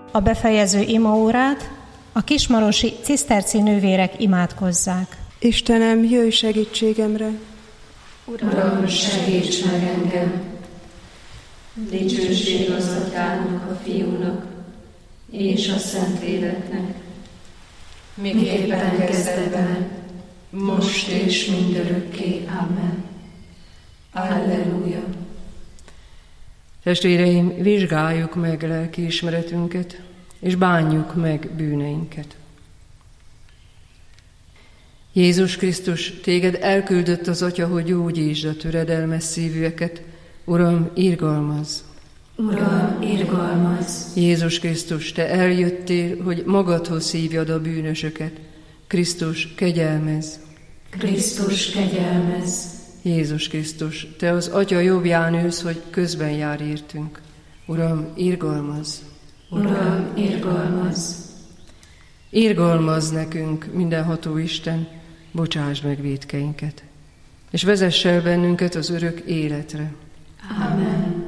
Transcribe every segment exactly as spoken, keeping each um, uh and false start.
a befejező imaórát a kismarosi ciszterci nővérek imádkozzák. Istenem, jöjj segítségemre! Uram, segíts meg engem! Dicsőség az Atyának, a Fiúnak és a Szentléleknek, miképpen kezdetben, most és mindörökké. Amen. Alleluja! Testvéreim, vizsgáljuk meg lelkiismeretünket, és bánjuk meg bűneinket. Jézus Krisztus, téged elküldött az Atya, hogy gyógyítsd a töredelmes szívűeket. Uram, irgalmazz! Uram, irgalmazz! Jézus Krisztus, te eljöttél, hogy magadhoz hívjad a bűnösöket. Krisztus, kegyelmezz! Krisztus, kegyelmezz! Jézus Krisztus, te az Atya jobbján ülsz, hogy közben jár értünk. Uram, irgalmazz! Uram, irgalmazz! Irgalmazz nekünk, mindenható Isten, bocsáss meg vétkeinket, és vezess el bennünket az örök életre. Amen.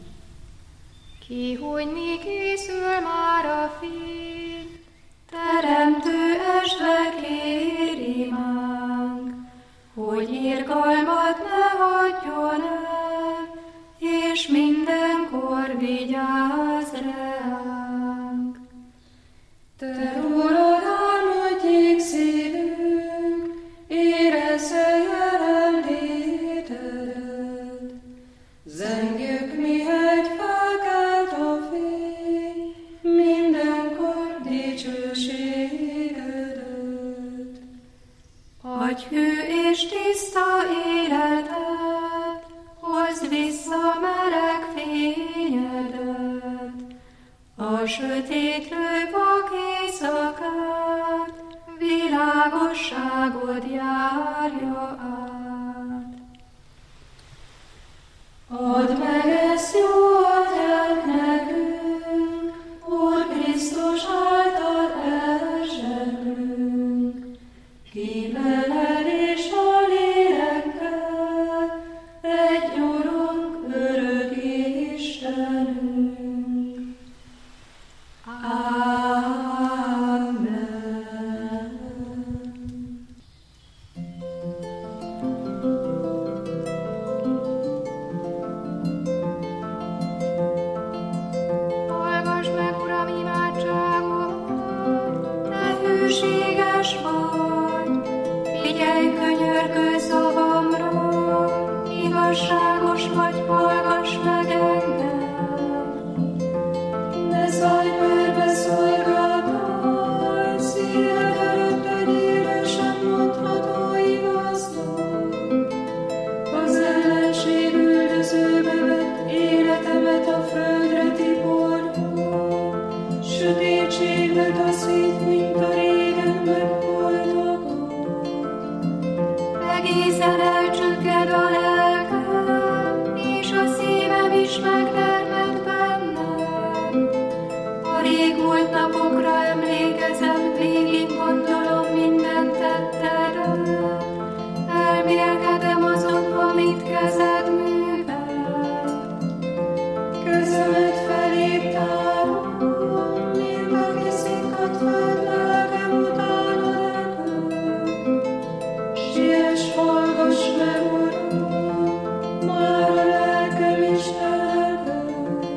Kihújni készül már a fény, Teremtő esve kér imánk, hogy irgalmat ne hagyjon el, és mindenkor vigyázz ránk. Te rólad álmodjék szívünk, érezze jelenlétedet. Zengjük, mihegy felkelt a fény, mindenkor dicsőségedet. Adj hű és tiszta életet, hozd vissza meleg fényedet, a sötétlő vak éjszakát, világosságod járja át. Add meg ezt jó atyánk nekünk, Úr Krisztus által elzseblünk, kíveled és a lélekkel, egy Urunk, örök Istenünk. Amen. hallgass meg, Uram, imádságomat, te hűséges vagy, figyelj könyörgő szavamra, igazságos vagy, hallgass meg engem. Ne szállj körbe szolgáltal, szíved előtt egy élesen mondható igaznak. Az ellenség üldözőbe vett életemet a földre tiporva, sötétségbe taszít, mint a régen megholtakat. Egészen elcsügged a lelkem, és a szívem is megdermed bennem. A régmúlt napokra emlékezem, végig gondolom minden tettedet. Elmélkedem azon, amit kezed művelt. Kezemet feléd tárom, mint aki szikkat fel, lelkem utána repül. Siess, hallgass meg, Uram, már a lelkem is telel.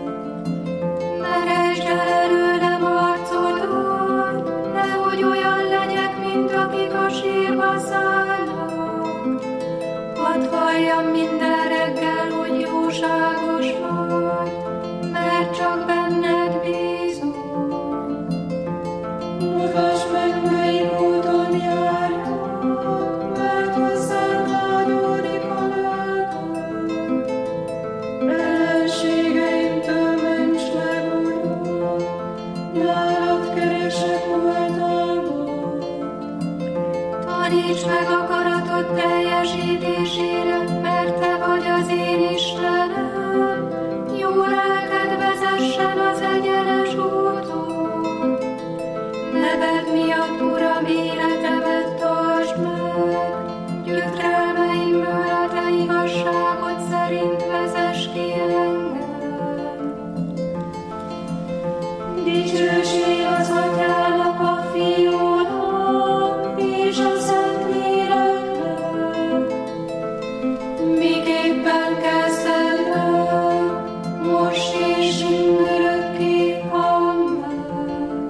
Meresd el előlem arcodat, nehogy olyan legyek, mint akik a sírba szállnak. Hadd halljam minden reggel, hogy jóságos vagy, mert csak benned bízom. Mutasd meg, melyik úton járjak, mert hozzád vágyódik a lelkem. Ellenségeimtől ments meg, Uram, nálad keresek oltalmat. Taníts meg akaratod teljesítésére, mert te vagy az én Istenem. Jó lelked vezessen az egyenes úton. Neved miatt, Uram, életemet tartsd meg. Gyötrelmeimből a te igazságod szerint vezess ki engem. Dicsőség az Atyának, a Fiúnak és a Szentléleknek, miképpen kezdetben, most és mindörökké. Amen.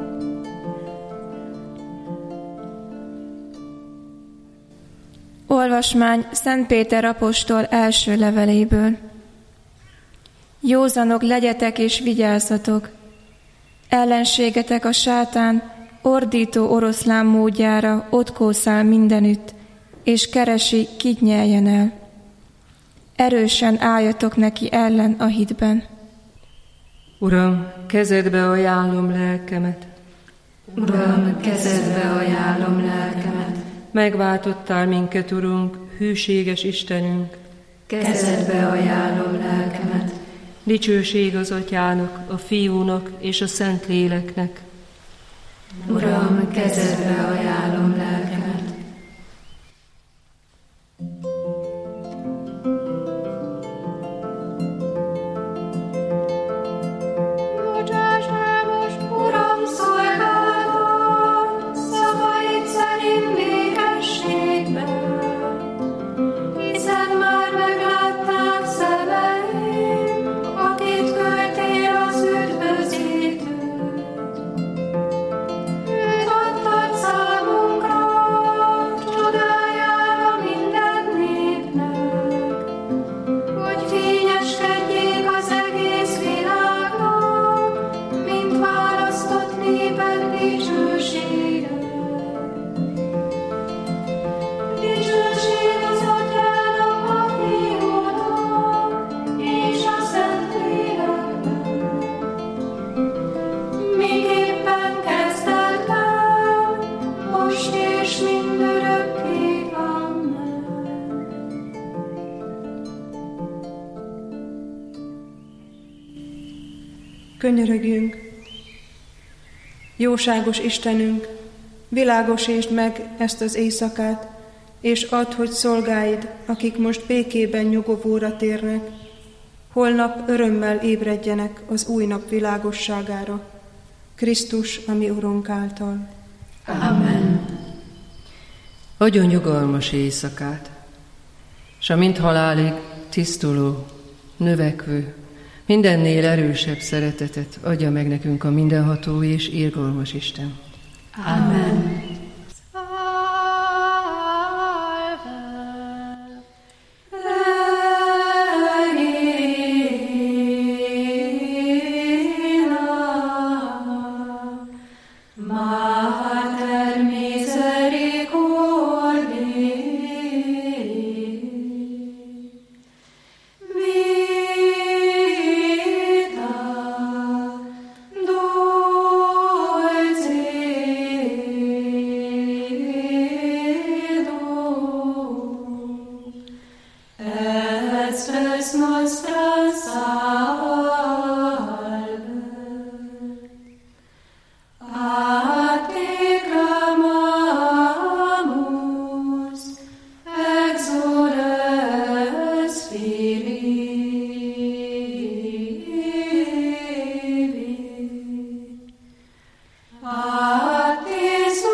Olvasmány Szent Péter apostol első leveléből. Józanok legyetek és vigyázzatok! Ellenségetek a sátán ordító oroszlán módjára ott kószál mindenütt, és keresi, kit nyeljen el. Erősen álljatok neki ellen a hitben. Uram, kezedbe ajánlom lelkemet. Uram, kezedbe ajánlom lelkemet. Megváltottál minket, Urunk, hűséges Istenünk. Kezedbe ajánlom lelkemet. Dicsőség az Atyának, a Fiúnak és a Szentléleknek. Uram, kezedbe ajánlom lelkemet. Bocsáss el most, Uram, szolgálatot, szavaid szerint békességben, hiszen már meglátták szemeim, akit küldtél az üdvözítőt. Őt adtad számunkra, csodájára minden népnek, hogy fényeskedjék az egész világnak, mint választott néped dicsősége. Dicsőség az Atyának, a Fiúnak és a Szentléleknek, miképpen kezdetben, most és mindörökké. Amen. Könyörögjünk! Jóságos Istenünk, világosítsd meg ezt az éjszakát, és add, hogy szolgáid, akik most békében nyugovóra térnek, holnap örömmel ébredjenek az új nap világosságára, Krisztus, a mi Urunk által. Amen. Adjon nyugalmas éjszakát, s a mint halálig tisztuló, növekvő, mindennél erősebb szeretetet adja meg nekünk a mindenható és irgalmas Isten. Amen. Mater misericordiae, vita dulcedo, et spes nostra salve. A te clamamus, exules Filii. A te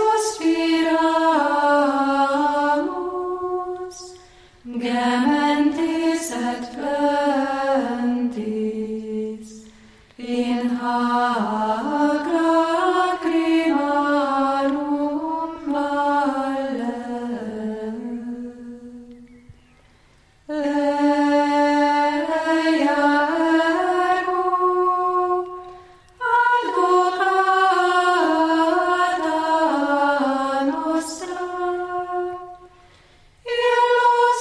suspiramus, gementes et plentis, in hac lacrimarum valle. Ea ergo advocata nostra, illos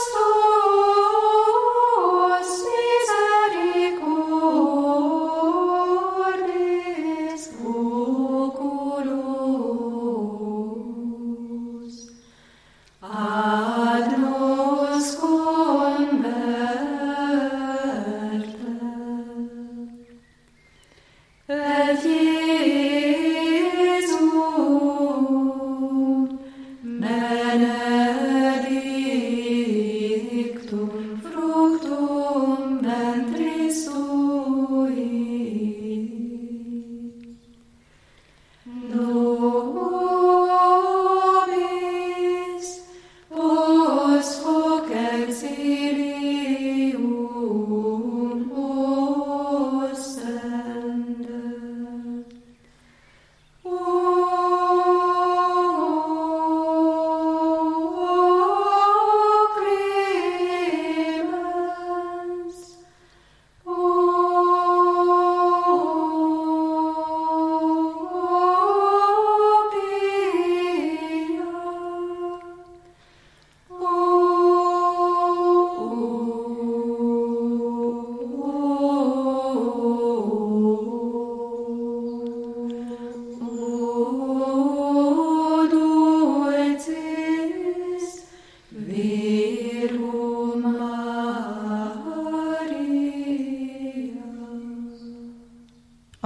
tuos misericordis oculos, ad nos converte. Et Iesum benedictum fructum ventris tui.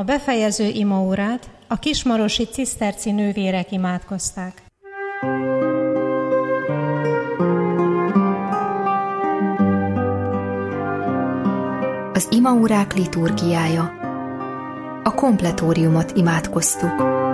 befejező imaórát a kismarosi ciszterci nővérek imádkozták. Az imaórák liturgiája. A kompletóriumot imádkoztuk.